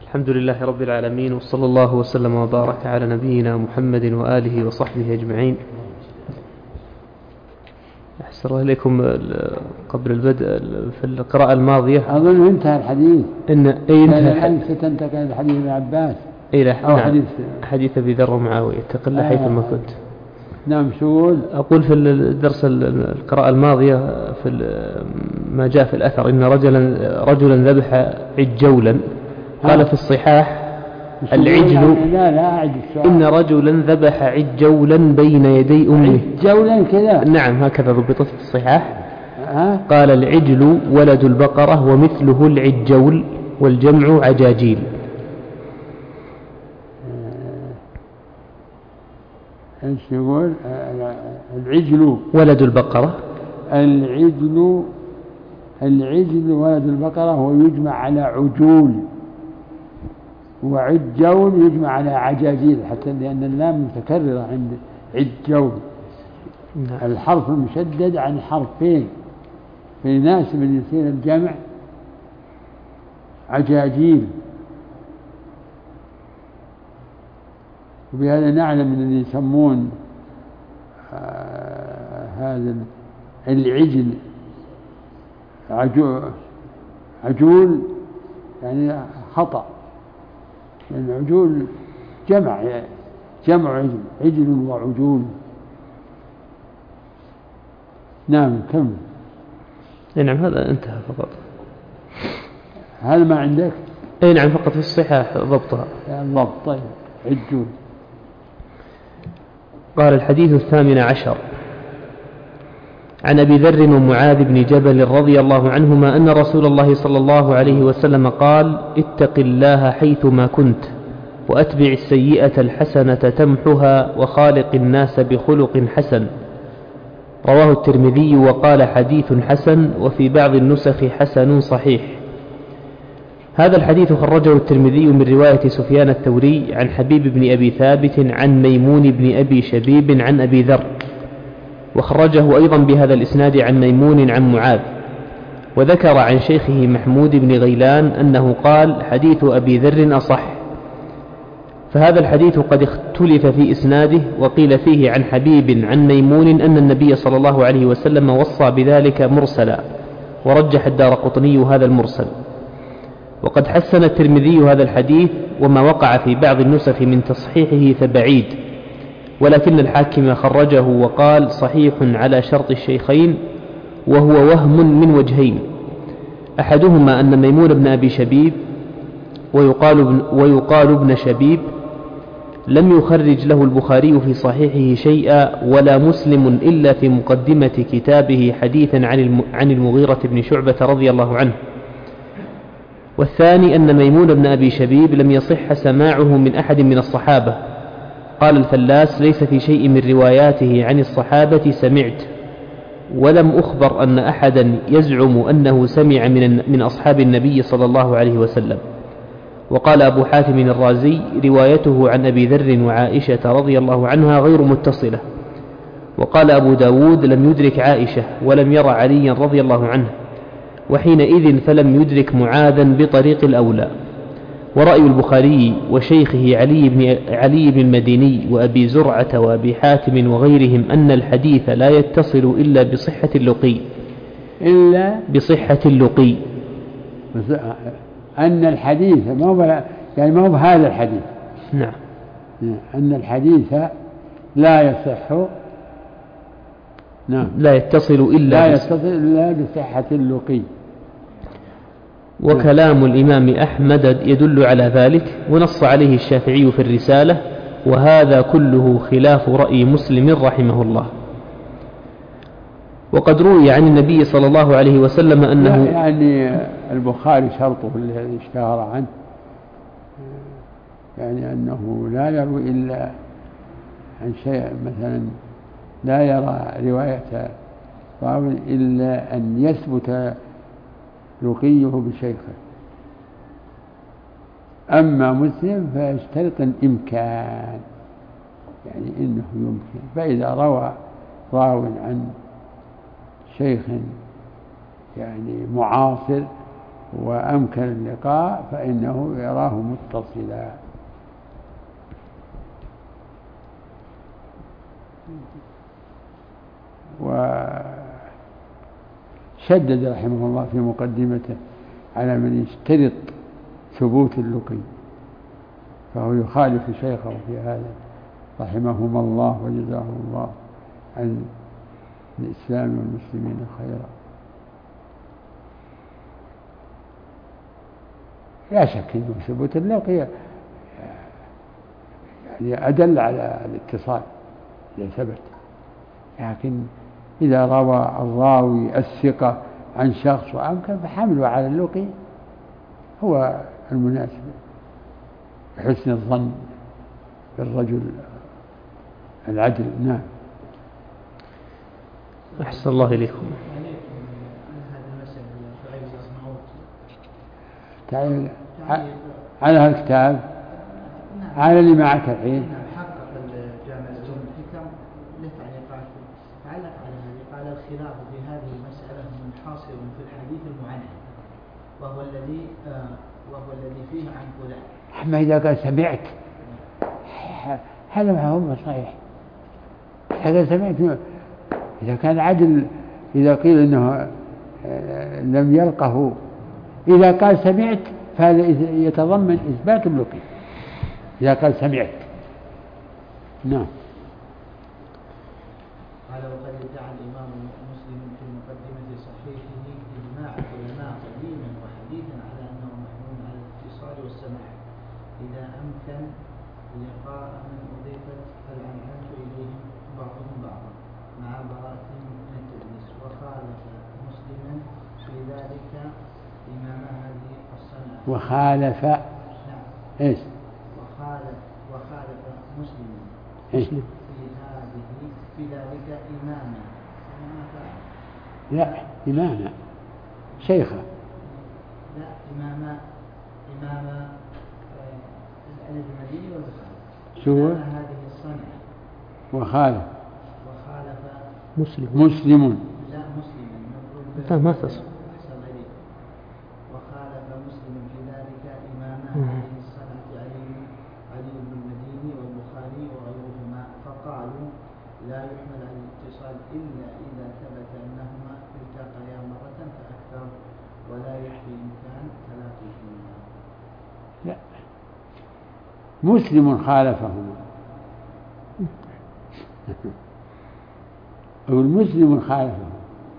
الحمد لله رب العالمين، وصلى الله وسلم وبارك على نبينا محمد وآله وصحبه أجمعين. أحسن الله إليكم. قبل البدء في القراءة الماضية أظن انتهى الحديث. انتهى. ستنتقل الحديث ابن عباس أو حديث أبي ذر ومعاوية اتق الله حيثما كنت. نعم. شغول. أقول في الدرس القراءة الماضية في ما جاء في الأثر إن رجلا ذبح عجولا. قال في الصحاح العجل. لا إن رجلا ذبح عجولا بين يدي أمه. عجولا كذا. نعم هكذا ضبطت في الصحاح. قال العجل ولد البقرة ومثله العجول والجمع عجاجيل. ايش يقول؟ العجل ولد البقرة. العجل ولد البقرة هو يجمع على عجول، وعجول يجمع على عجاجيل، حتى لأن اللام متكررة عند عجول. الحرف المشدد عن حرفين فيناسب أن يصير الجمع عجاجيل. وبهذا نعلم أن يسمون هذا العجل عجول يعني خطأ، لأن عجول جمع عجل وعجول. نعم. كم؟ نعم هذا انتهى فقط. هذا ما عندك؟ اي نعم فقط في الصحاح ضبطها. الضبط. طيب. عجول. قال الحديث 18 عن أبي ذر ومعاذ بن جبل رضي الله عنهما أن رسول الله صلى الله عليه وسلم قال: اتق الله حيثما كنت وأتبع السيئة الحسنة تمحها وخالق الناس بخلق حسن. رواه الترمذي وقال حديث حسن، وفي بعض النسخ حسن صحيح. هذا الحديث خرجه الترمذي من رواية سفيان الثوري عن حبيب بن أبي ثابت عن ميمون بن أبي شبيب عن أبي ذر، وخرجه أيضا بهذا الإسناد عن ميمون عن معاذ. وذكر عن شيخه محمود بن غيلان أنه قال: حديث أبي ذر أصح. فهذا الحديث قد اختلف في إسناده، وقيل فيه عن حبيب عن ميمون أن النبي صلى الله عليه وسلم وصى بذلك مرسلا، ورجح الدارقطني هذا المرسل. وقد حسن الترمذي هذا الحديث، وما وقع في بعض النسخ من تصحيحه فبعيد، ولكن الحاكم خرجه وقال: صحيح على شرط الشيخين، وهو وهم من أحدهما أن ميمون بن أبي شبيب ويقال ابن شبيب لم يخرج له البخاري في صحيحه شيئا، ولا مسلم إلا في مقدمة كتابه حديثا عن المغيرة بن شعبة رضي الله عنه. والثاني أن ميمون بن أبي شبيب لم يصح سماعه من أحد من الصحابة. قال الفلاس: ليس في شيء من رواياته عن الصحابة سمعت، ولم أخبر أن أحدا يزعم أنه سمع من أصحاب النبي صلى الله عليه وسلم. وقال أبو حاتم الرازي: روايته عن أبي ذر وعائشة رضي الله عنها غير متصلة. وقال أبو داود: لم يدرك عائشة ولم ير عليا رضي الله عنه، وحينئذ فلم يدرك معاذا بطريق الأولى. ورأي البخاري وشيخه علي بن المديني وأبي زرعة وأبي حاتم وغيرهم أن الحديث لا يتصل إلا بصحة اللقي. أن الحديث ما هو هذا الحديث. نعم. أن الحديث لا يصح. نعم. لا يتصل إلا بصحة اللقي. وكلام الإمام أحمد يدل على ذلك، ونص عليه الشافعي في الرسالة، وهذا كله خلاف رأي مسلم رحمه الله. وقد روي عن النبي صلى الله عليه وسلم أنه يعني البخاري شرطه الذي اشتهر عنه يعني أنه لا يروي إلا عن شيء، مثلا لا يرى رواية راوي إلا أن يثبت لقيه بشيخه. أما مسلم فيشترط الإمكان، يعني إنه يمكن. فإذا روى راو عن شيخ يعني معاصر وأمكن اللقاء فإنه يراه متصلا. وشدد رحمه الله في مقدمته على من يشترط ثبوت اللقي، فهو يخالف شيخه في هذا رحمهما الله وجزاهم الله عن الإسلام والمسلمين خيرا. لا شك أن ثبوت اللقي يعني أدل على الاتصال إذا ثبت، لكن إذا روى الراوي الثقة عن شخص وأمكن فحمله على اللقي هو المناسب بحسن الظن بالرجل العدل. نعم. أحسن الله إليكم. على هالكتاب على اللي معك الحين حقق الجامع الجن الحكم له تعليقات تعلق على هذه. قال الخلاف في هذه المسألة منحصر في الحديث المعنى وهو الذي فيه عن فلان. أما إذا قال سمعت هذا ما هو صحيح. إذا سمعت إذا كان عدل، إذا قيل إنه لم يلقه، إذا قال سمعت فهذا يتضمن إثبات اللقي إذا قال سمعت. نعم. قال وقد ادعى الإمام مسلم في مقدمة صحيحه إجماع العلماء قديما وحديثا على أنه محمول على الاتصال والسماع إذا أمكن لقاء من أضيفت العنعنة إليهم بعضهم بعضا مع براءة من التدليس. وخالف مسلما في ذلك إمام هذه الصنعة. وخالف إيش؟ وخالف مسلما في ذلك إماما. لا إماما شيخا. لا إمام المديني والبخاري. شو هذه الصنعة. وخالف مسلم. لا مسلم ما تصل. وخالف مسلم في ذلك إمام هذه الصنعة علي بن المديني والبخاري وغيرهما، فقالوا لا يحمل على الاتصال إلا إذا ثبت أنهما التقيا مرة فأكثر ولا يكفي إمكان تلاقيهما. لا مسلم خالفهما أو المسلم خالفهما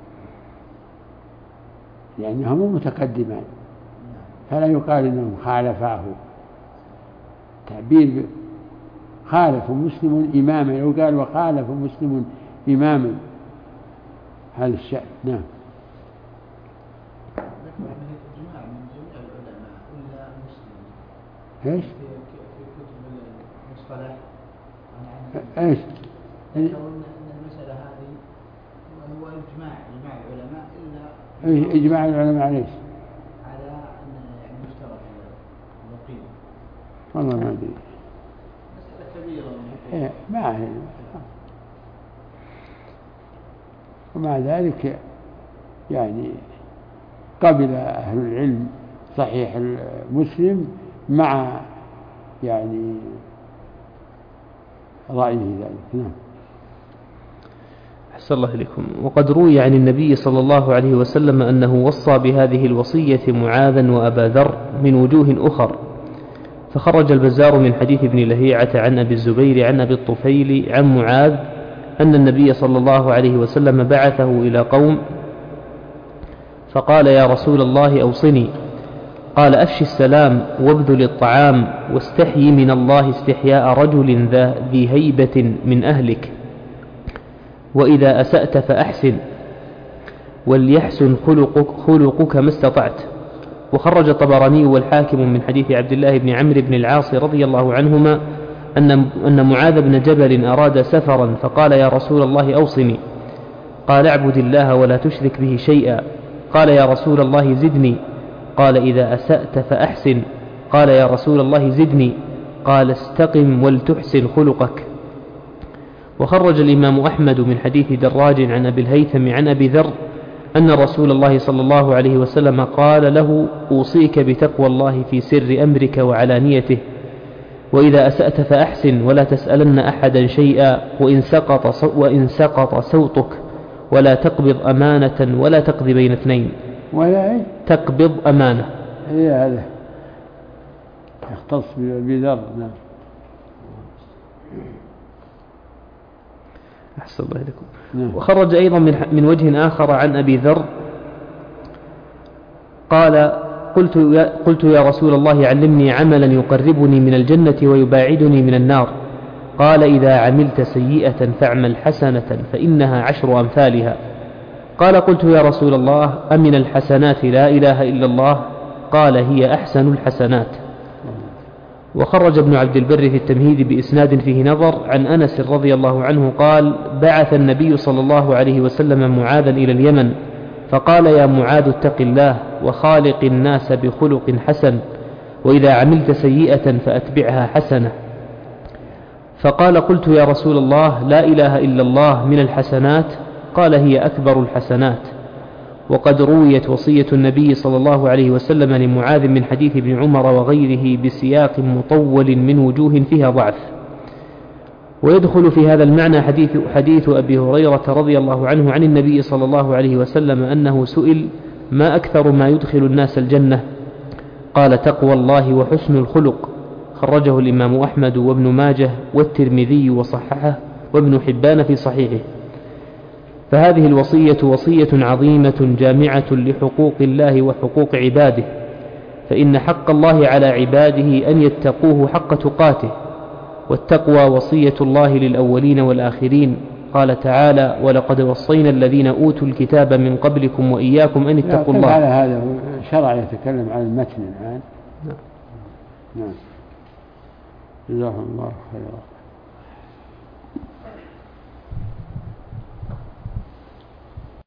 لأنهما متقدمان، فلا يقال إنهم خالفاه. تعبير خالف مسلم إماما، لو قال وخالف مسلم إماما هذا الشأن. نعم. إجماع من جميع العلماء إلا مسلم. إيش؟ في كتب المصطلح إيش؟ أن المسألة هذه هو إجماع العلماء إلا إجماع العلماء عليه على أن مشترك الوقيل. والله ما أدري. مسألة كبيرة. ما أعلم. ومع ذلك يعني قبل أهل العلم صحيح المسلم مع يعني رأيه ذلك. نعم. أحسن الله إليكم. وقد روي عن النبي صلى الله عليه وسلم أنه وصى بهذه الوصية معاذا وأبا ذر من وجوه أخر، فخرج البزار من حديث ابن لهيعة عن أبي الزبير عن أبي الطفيل عن معاذ أن النبي صلى الله عليه وسلم بعثه إلى قوم فقال يا رسول الله أوصني، قال أفش السلام وابذل الطعام واستحي من الله استحياء رجل ذي هيبة من أهلك، وإذا أسأت فأحسن وليحسن خلقك ما استطعت. وخرج الطبراني والحاكم من حديث عبد الله بن عمرو بن العاص رضي الله عنهما أن معاذ بن جبل أراد سفرا فقال يا رسول الله أوصني، قال اعبد الله ولا تشرك به شيئا، قال يا رسول الله زدني، قال إذا أسأت فأحسن، قال يا رسول الله زدني، قال استقم ولتحسن خلقك. وخرج الإمام أحمد من حديث دراج عن أبي الهيثم عن أبي ذر أن رسول الله صلى الله عليه وسلم قال له: أوصيك بتقوى الله في سر أمرك وعلانيته، وإذا أسأت فأحسن ولا تسألن أحدا شيئا، وإن سقط صوتك ولا تقبض أمانة ولا تقضي بين اثنين. ولا إيه؟ تقبض أمانة. إيه هذا يختص بذر. نعم. أحسن الله إليكم. نعم. وخرج أيضا من وجه آخر عن أبي ذر قال: قلت يا رسول الله علمني عملا يقربني من الجنة ويباعدني من النار. قال: إذا عملت سيئة فاعمل حسنة فإنها 10 أمثالها. قال: قلت يا رسول الله أمن الحسنات لا إله إلا الله؟ قال: هي أحسن الحسنات. وخرج ابن عبد البر في التمهيد بإسناد فيه نظر عن أنس رضي الله عنه قال: بعث النبي صلى الله عليه وسلم معاذا إلى اليمن فقال: يا معاذ اتق الله وخالق الناس بخلق حسن، وإذا عملت سيئة فأتبعها حسنة. فقال: قلت يا رسول الله لا إله إلا الله من الحسنات؟ قال: هي أكبر الحسنات. وقد رويت وصية النبي صلى الله عليه وسلم لمعاذ من حديث ابن عمر وغيره بسياق مطول من وجوه فيها ضعف. ويدخل في هذا المعنى حديث أبي هريرة رضي الله عنه عن النبي صلى الله عليه وسلم أنه سئل: ما أكثر ما يدخل الناس الجنة؟ قال: تقوى الله وحسن الخلق. خرجه الإمام أحمد وابن ماجه والترمذي وصححه وابن حبان في صحيحه. فهذه الوصية وصية عظيمة جامعة لحقوق الله وحقوق عباده، فإن حق الله على عباده أن يتقوه حق تقاته، والتقوى وصية الله للأولين والآخرين. قال تعالى: ولقد وصينا الذين أوتوا الكتاب من قبلكم وإياكم أن اتقوا الله. على هذا شرع يتكلم عن المتن الآن. نعم. جزاهم الله خيرا.